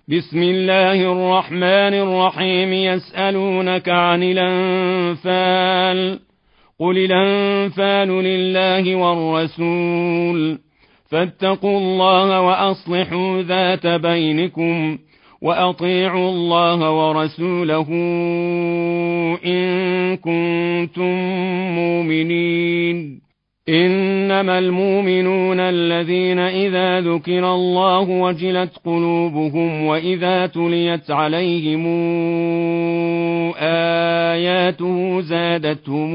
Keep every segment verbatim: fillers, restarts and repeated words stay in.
بسم الله الرحمن الرحيم. يسألونك عن الأنفال، قل الأنفال لله والرسول، فاتقوا الله وأصلحوا ذات بينكم، وأطيعوا الله ورسوله إن كنتم مؤمنين. إنما المؤمنون الذين إذا ذكر الله وجلت قلوبهم وإذا تليت عليهم آياته زادتهم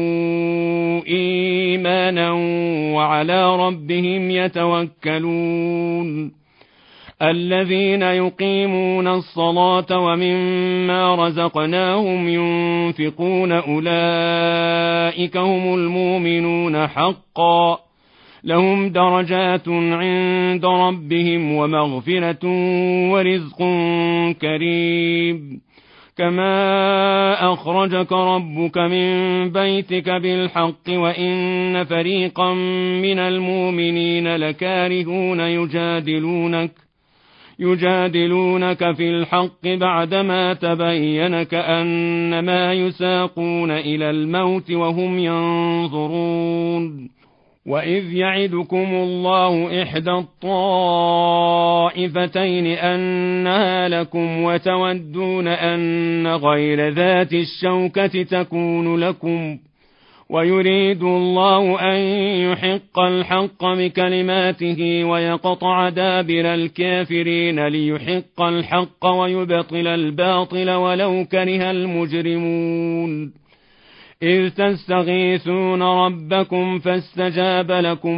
إيمانا وعلى ربهم يتوكلون. الذين يقيمون الصلاة ومما رزقناهم ينفقون أولئك هم المؤمنون حقا، لهم درجات عند ربهم ومغفرة ورزق كريم. كما أخرجك ربك من بيتك بالحق وإن فريقا من المؤمنين لكارهون يجادلونك يجادلونك في الحق بعدما تبين كأنما يساقون إلى الموت وهم ينظرون. وإذ يعدكم الله إحدى الطائفتين أنها لكم وتودون أن غير ذات الشوكة تكون لكم، ويريد الله أن يحق الحق بكلماته ويقطع دابر الكافرين ليحق الحق ويبطل الباطل ولو كره المجرمون. إذ تستغيثون ربكم فاستجاب لكم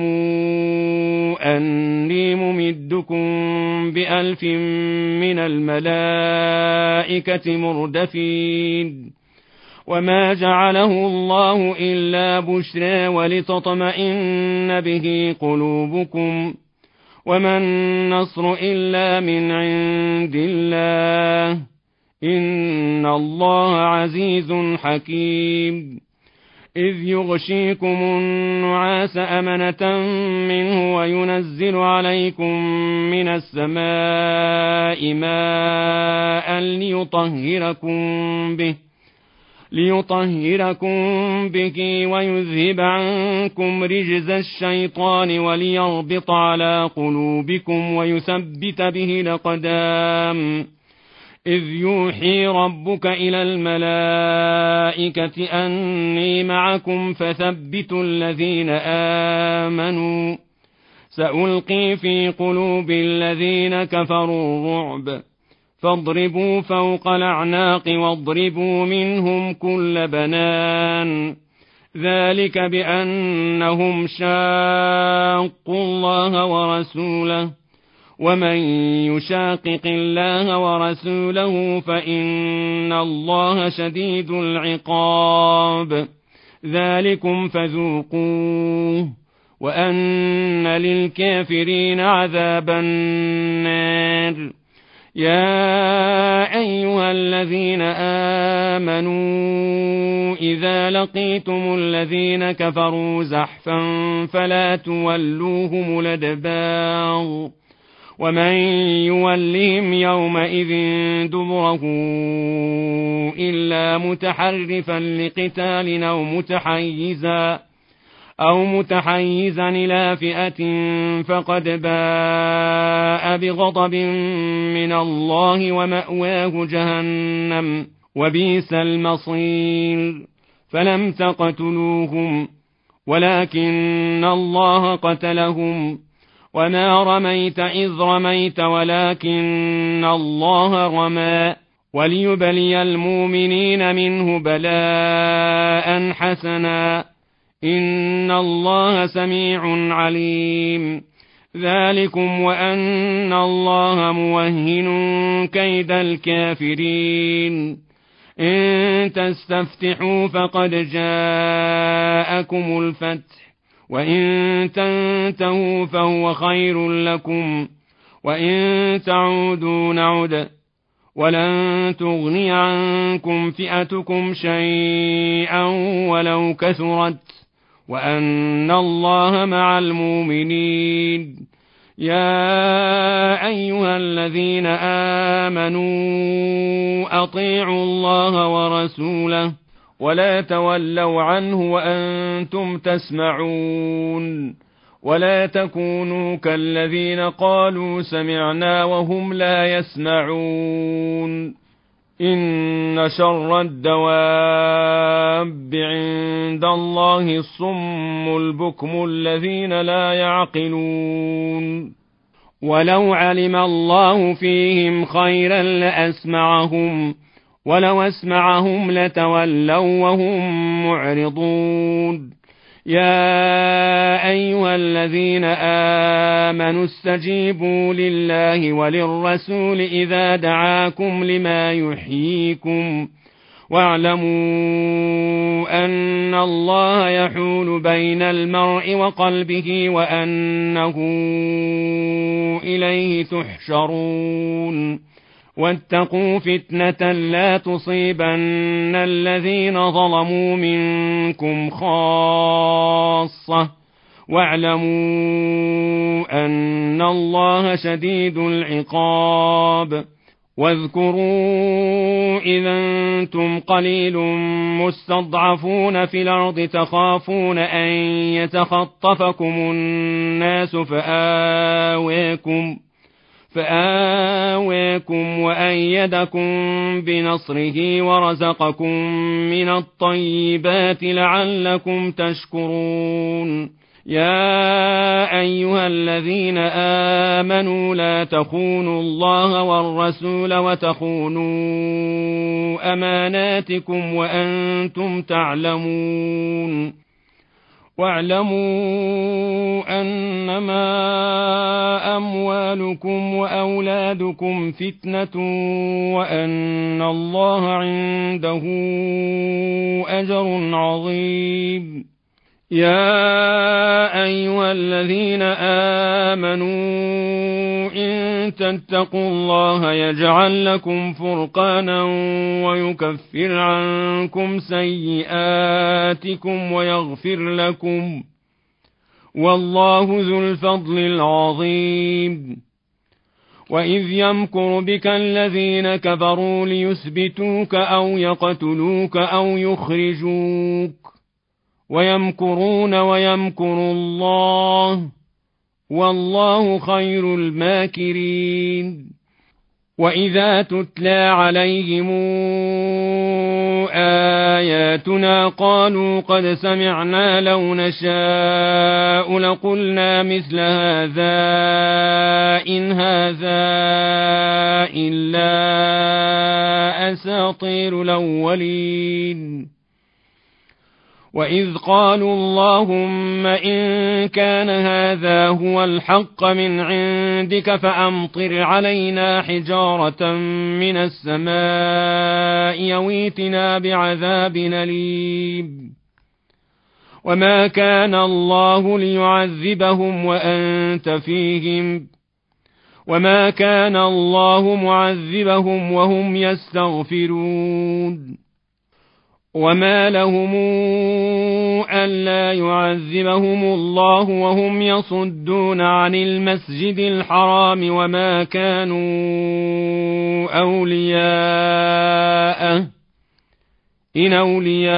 أني ممدكم بألف من الملائكة مردفين. وما جعله الله إلا بشرى ولتطمئن به قلوبكم، وما النصر إلا من عند الله، إن الله عزيز حكيم. إذ يغشيكم النعاس أمنة منه وينزل عليكم من السماء ماء ليطهركم به ليطهركم به ويذهب عنكم رجز الشيطان وليربط على قلوبكم ويثبت به الأقدام. إذ يوحي ربك إلى الملائكة أني معكم فثبتوا الذين آمنوا، سألقي في قلوب الذين كفروا الرعب، فاضربوا فوق الأعناق واضربوا منهم كل بنان، ذلك بأنهم شاقوا الله ورسوله، ومن يشاقق الله ورسوله فإن الله شديد العقاب. ذلكم فذوقوه وأن للكافرين عذاب النار. يا أيها الذين آمنوا إذا لقيتم الذين كفروا زحفا فلا تولوهم الأدبار، ومن يولهم يومئذ دبره إلا متحرفا لقتال أو متحيزا أو متحيزا إلى فئة فقد باء بغضب من الله ومأواه جهنم وبئس المصير. فلم تقتلوهم ولكن الله قتلهم، وما رميت إذ رميت ولكن الله رمى، وليبلي المؤمنين منه بلاء حسنا، إن الله سميع عليم. ذلكم وأن الله موهن كيد الكافرين. إن تستفتحوا فقد جاءكم الفتح، وإن تنتهوا فهو خير لكم، وإن تعودوا نعد، ولن تغني عنكم فئتكم شيئا ولو كثرت، وأن الله مع المؤمنين. يا أيها الذين آمنوا أطيعوا الله ورسوله ولا تولوا عنه وأنتم تسمعون ولا تكونوا كالذين قالوا سمعنا وهم لا يسمعون إن شر الدواب عند الله الصم البكم الذين لا يعقلون ولو علم الله فيهم خيرا لأسمعهم ولو أسمعهم لتولوا وهم معرضون يا أيها الذين آمنوا استجيبوا لله وللرسول إذا دعاكم لما يحييكم واعلموا أن الله يحول بين المرء وقلبه وأنه إليه تحشرون واتقوا فتنة لا تصيبن الذين ظلموا منكم خاصة واعلموا أن الله شديد العقاب واذكروا إذا أنتم قليل مستضعفون في الأرض تخافون أن يتخطفكم الناس فآويكم فآويكم وأيدكم بنصره ورزقكم من الطيبات لعلكم تشكرون يا أيها الذين آمنوا لا تخونوا الله والرسول وتخونوا أماناتكم وأنتم تعلمون واعلموا أنما أموالكم وأولادكم فتنة وأن الله عنده أجر عظيم يا أيها الذين آمنوا إن تتقوا الله يجعل لكم فرقانا ويكفر عنكم سيئاتكم ويغفر لكم والله ذو الفضل العظيم وإذ يمكر بك الذين كفروا ليثبتوك أو يقتلوك أو يخرجوك ويمكرون ويمكر الله والله خير الماكرين وإذا تتلى عليهم آياتنا قالوا قد سمعنا لو نشاء لقلنا مثل هذا إن هذا إلا أساطير الأولين وإذ قالوا اللهم إن كان هذا هو الحق من عندك فأمطر علينا حجارة من السماء يويتنا بعذاب أليم وما كان الله ليعذبهم وأنت فيهم وما كان الله معذبهم وهم يستغفرون وما لهم ألا يعذبهم الله وهم يصدون عن المسجد الحرام وما كانوا أولياءه إن أولياؤه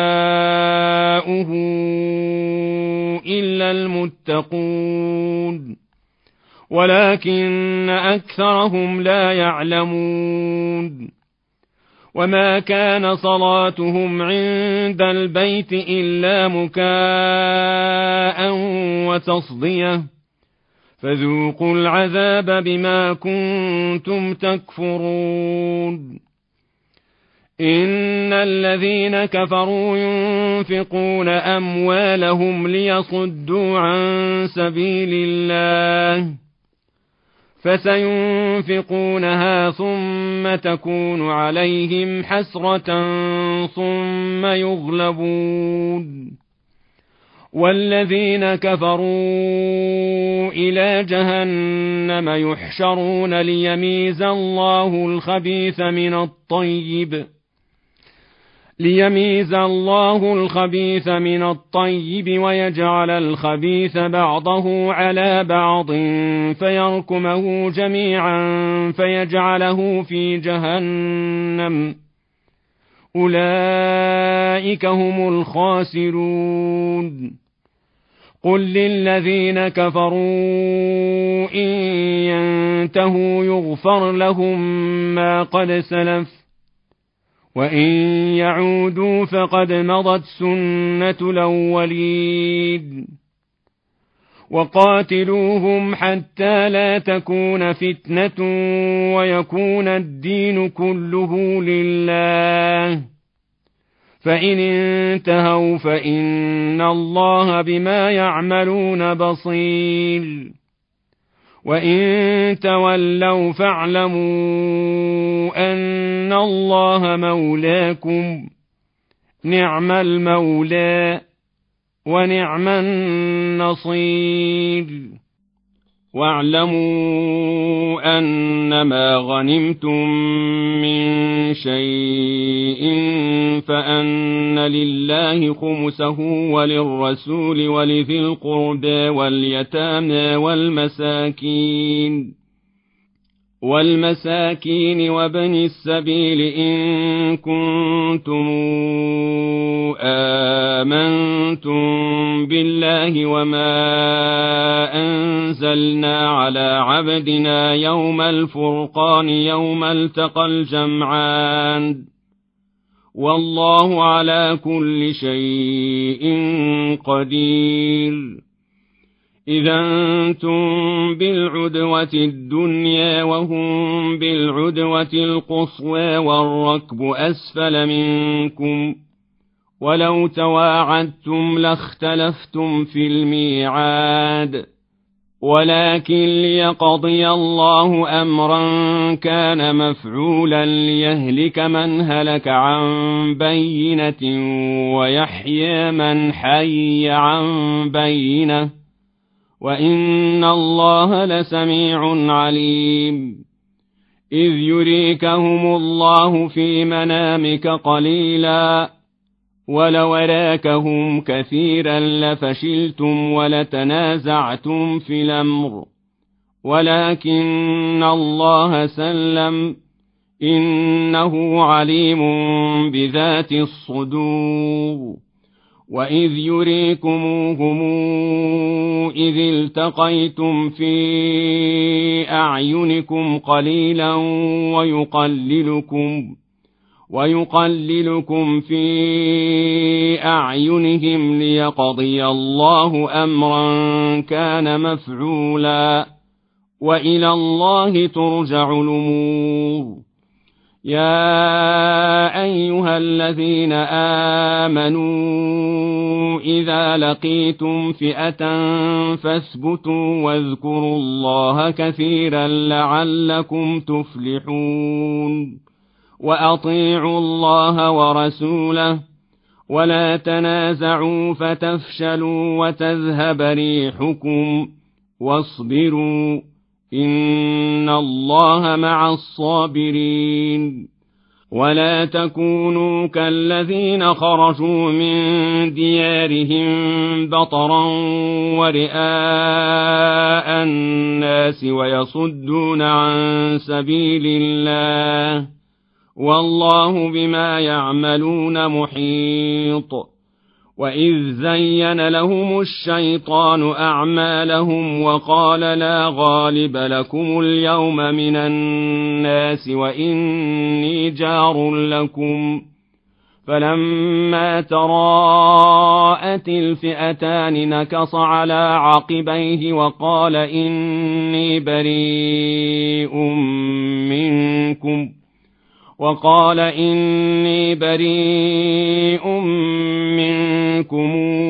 إلا المتقون ولكن أكثرهم لا يعلمون وما كان صلاتهم عند البيت إلا مكاء وتصدية فذوقوا العذاب بما كنتم تكفرون إن الذين كفروا ينفقون أموالهم ليصدوا عن سبيل الله فسينفقونها ثم تكون عليهم حسرة ثم يغلبون والذين كفروا إلى جهنم يحشرون ليميز الله الخبيث من الطيب ليميز الله الخبيث من الطيب ويجعل الخبيث بعضه على بعض فيركمه جميعا فيجعله في جهنم أولئك هم الخاسرون قل للذين كفروا إن ينتهوا يغفر لهم ما قد سلف وإن يعودوا فقد مضت سنة الأولين وقاتلوهم حتى لا تكون فتنة ويكون الدين كله لله فإن انتهوا فإن الله بما يعملون بصير وإن تولوا فاعلموا أن الله مولاكم نعم المولى ونعم النصير واعلموا أنما غنمتم من شيء فأن لله خمسه وللرسول ولذي القربى واليتامى والمساكين والمساكين وابن السبيل إن كنتم آمنتم بالله وما أنزلنا على عبدنا يوم الفرقان يوم التقى الجمعان والله على كل شيء قدير إذا أنتم بالعدوة الدنيا وهم بالعدوة القصوى والركب أسفل منكم ولو تواعدتم لاختلفتم في الميعاد ولكن ليقضي الله أمرا كان مفعولا ليهلك من هلك عن بينة ويحيى من حي عن بينة وإن الله لسميع عليم إذ يريكهم الله في منامك قليلا ولو أراكهم كثيرا لفشلتم ولتنازعتم في الأمر ولكن الله سلم إنه عليم بذات الصدور وإذ يريكموهم إذ التقيتم في أعينكم قليلا ويقللكم ويقللكم في أعينهم ليقضي الله أمرا كان مفعولا وإلى الله ترجع الأمور يا أيها الذين آمنوا إذا لقيتم فئة فاثبتوا واذكروا الله كثيرا لعلكم تفلحون وأطيعوا الله ورسوله ولا تنازعوا فتفشلوا وتذهب ريحكم واصبروا إن الله مع الصابرين ولا تكونوا كالذين خرجوا من ديارهم بطرا ورئاء الناس ويصدون عن سبيل الله والله بما يعملون محيط وإذ زين لهم الشيطان أعمالهم وقال لا غالب لكم اليوم من الناس وإني جار لكم فلما تراءت الفئتان نكص على عقبيه وقال إني بريء منكم وقال إني بريء منكم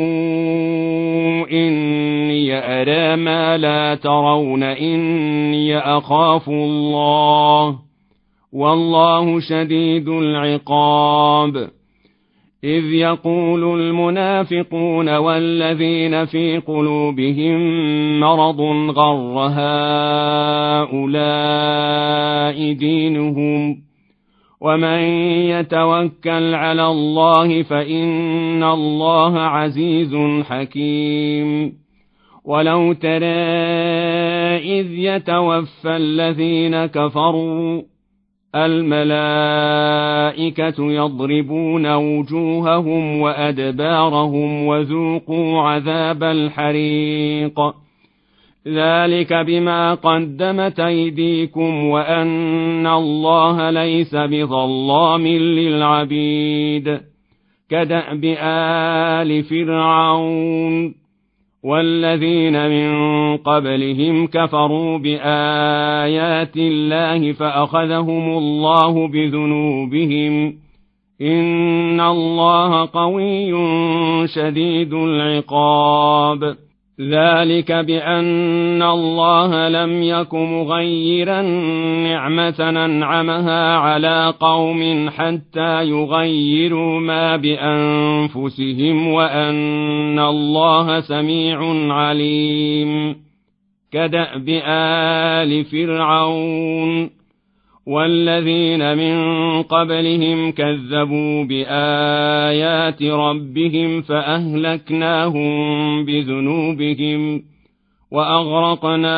إني أرى ما لا ترون إني أخاف الله والله شديد العقاب إذ يقول المنافقون والذين في قلوبهم مرض غر هؤلاء دينهم ومن يتوكل على الله فإن الله عزيز حكيم. ولو ترى إذ يتوفى الذين كفروا الملائكة يضربون وجوههم وأدبارهم وذوقوا عذاب الحريق ذلك بما قدمت أيديكم وأن الله ليس بظلام للعبيد. كدأب آل فرعون والذين من قبلهم كفروا بآيات الله فأخذهم الله بذنوبهم إن الله قوي شديد العقاب. ذلك بأن الله لم يك مغيرا نعمة أنعمها على قوم حتى يغيروا ما بأنفسهم وأن الله سميع عليم. كدأب آل فرعون والذين من قبلهم كذبوا بآيات ربهم فأهلكناهم بذنوبهم وأغرقنا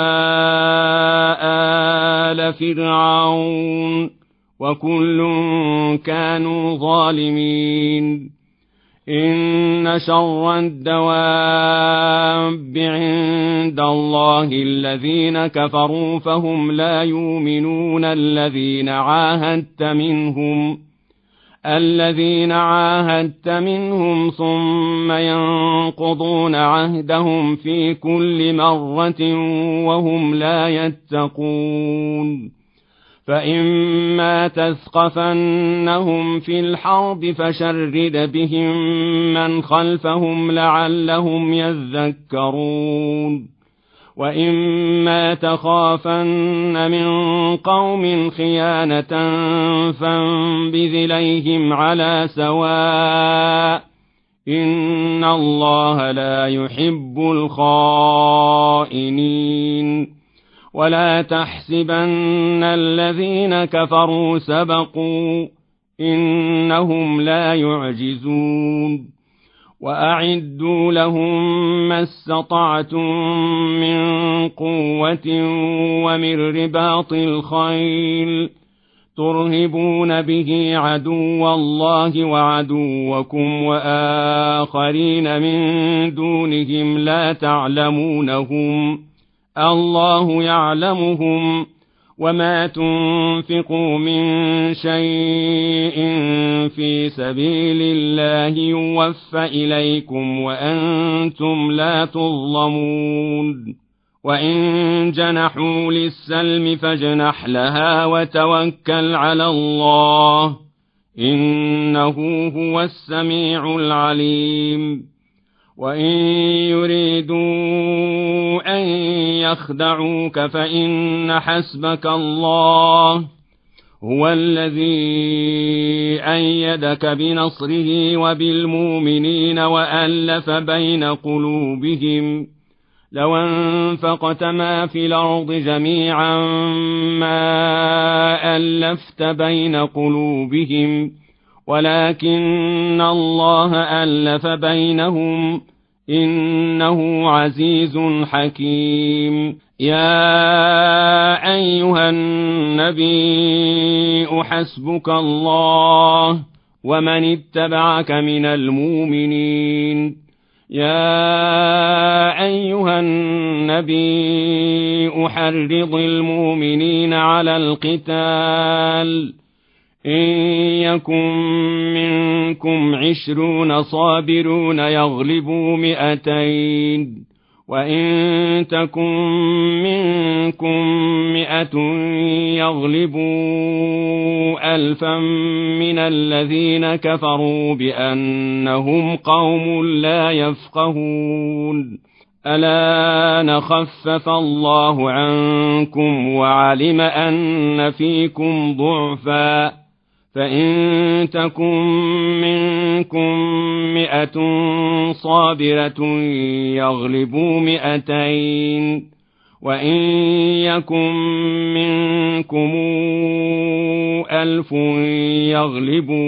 آل فرعون وكل كانوا ظالمين. إن شر الدواب عند الله الذين كفروا فهم لا يؤمنون الذين عاهدت منهم الذين عاهدت منهم ثم ينقضون عهدهم في كل مرة وهم لا يتقون. فإما تثقفنهم في الحرب فشرد بهم من خلفهم لعلهم يذكرون. وإما تخافن من قوم خيانة فانبذ إليهم على سواء إن الله لا يحب الخائنين. ولا تحسبن الذين كفروا سبقوا إنهم لا يعجزون. وأعدوا لهم ما استطعتم من قوة ومن رباط الخيل ترهبون به عدو الله وعدوكم وآخرين من دونهم لا تعلمونهم الله يعلمهم. وما تنفقوا من شيء في سبيل الله يوفى إليكم وأنتم لا تظلمون. وإن جنحوا للسلم فاجنح لها وتوكل على الله إنه هو السميع العليم. وإن يريدوا أن يخدعوك فإن حسبك الله هو الذي أيدك بنصره وبالمؤمنين وألف بين قلوبهم. لو أنفقت ما في الأرض جميعا ما ألفت بين قلوبهم ولكن الله ألف بينهم إنه عزيز حكيم. يا أيها النبي حسبك الله ومن اتبعك من المؤمنين. يا أيها النبي حرض المؤمنين على القتال إن يكن منكم عشرون صابرون يغلبوا مئتين وإن تكن منكم مئة يغلبوا ألفا من الذين كفروا بأنهم قوم لا يفقهون. الآن خفف الله عنكم وعلم أن فيكم ضعفا فإن تكن منكم مئة صابرة يغلبوا مئتين وإن يكن منكم ألف يغلبوا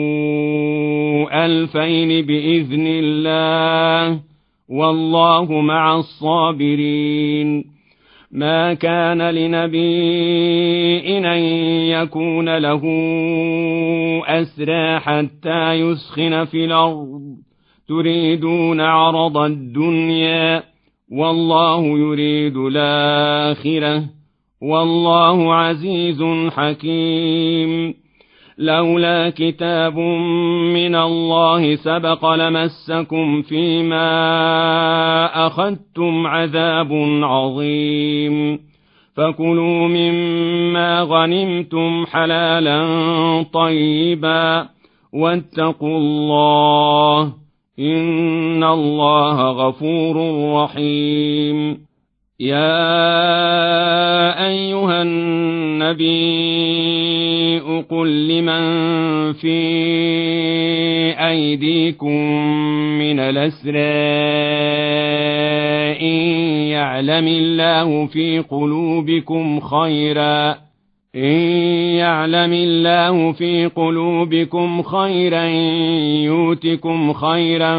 ألفين بإذن الله والله مع الصابرين. ما كان لنبي أن يكون له أسرى حتى يسخن في الأرض تريدون عرض الدنيا والله يريد الآخرة والله عزيز حكيم. لولا كتاب من الله سبق لمسكم فيما أخذتم عذاب عظيم. فكلوا مما غنمتم حلالا طيبا واتقوا الله إن الله غفور رحيم. يا أيها النبي قل لمن في أيديكم من الأسرى إن يعلم الله في قلوبكم خيرا إن يعلم الله في قلوبكم خيرا يؤتكم خيرا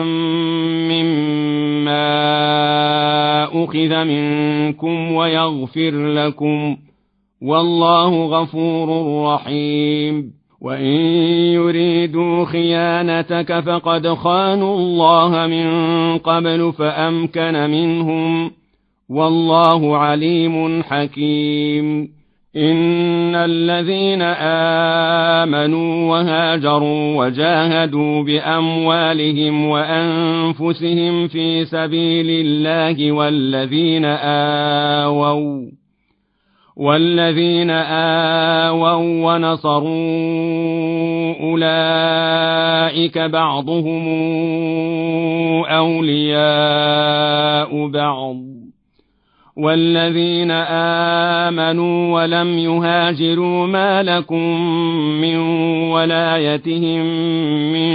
مما أخذ منكم ويغفر لكم والله غفور رحيم. وإن يريدوا خيانتك فقد خانوا الله من قبل فأمكن منهم والله عليم حكيم. إن الذين آمنوا وهاجروا وجاهدوا بأموالهم وأنفسهم في سبيل الله والذين آووا والذين آووا ونصروا أولئك بعضهم أولياء بعض والذين آمنوا ولم يهاجروا ما لكم من ولايتهم من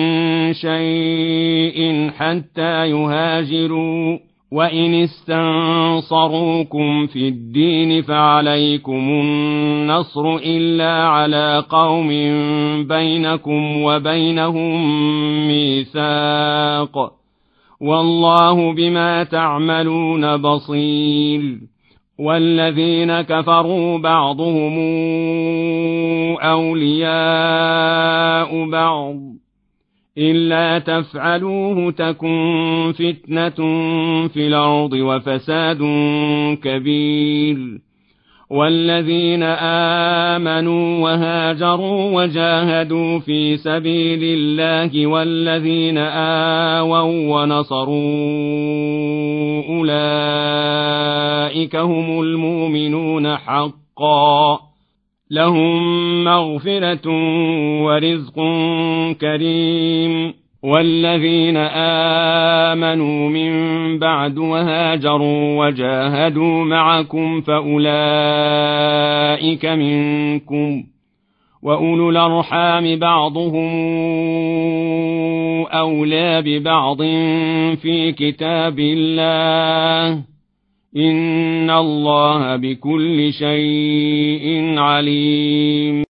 شيء حتى يهاجروا وإن استنصروكم في الدين فعليكم النصر إلا على قوم بينكم وبينهم ميثاق والله بما تعملون بصير. والذين كفروا بعضهم أولياء بعض إلا تفعلوه تكن فتنة في الأرض وفساد كبير. والذين آمنوا وهاجروا وجاهدوا في سبيل الله والذين آووا ونصروا أولئك هم المؤمنون حقا لهم مغفرة ورزق كريم. والذين آمنوا من بعد وهاجروا وجاهدوا معكم فأولئك منكم وأولو الأرحام بعضهم أولى ببعض في كتاب الله إن الله بكل شيء عليم.